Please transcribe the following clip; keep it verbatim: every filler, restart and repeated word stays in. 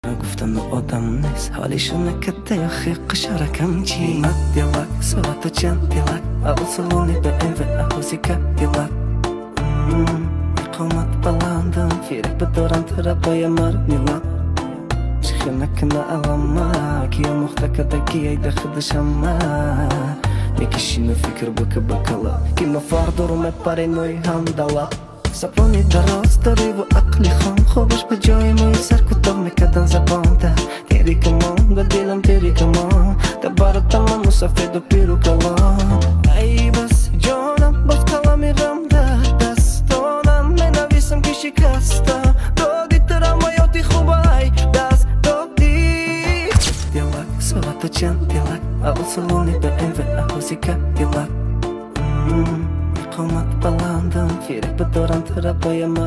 گفتم آدم نیست حالیشونه که دیخی قشارکم چی مد دیلک سوات چند دیلک اوصلونی به این و احوزی که دیلک قومت بلندم فیرک بدارم ترابای مرمیلک شخنك نعلمك يا مختك دقيقة دخدش همك Nekishino fikr baka bakala Kima fardor me paranoy handala Saponi daraz dاری و عقلی خام خوبش به جای ما سر کتاب میکردن زبان ده تیری کمان و دلم تیری کمان دبارت تمام مسافد و پیرو کلام ای بس جانم باز کلامی رم در دستانم می نویسم که شکستم دادی ترامایاتی خوبای دست دادی دیلک سوات چند دیلک اوصلونی به این و احوزی که دیلک قومت بلندم فیرک بدارم ترابای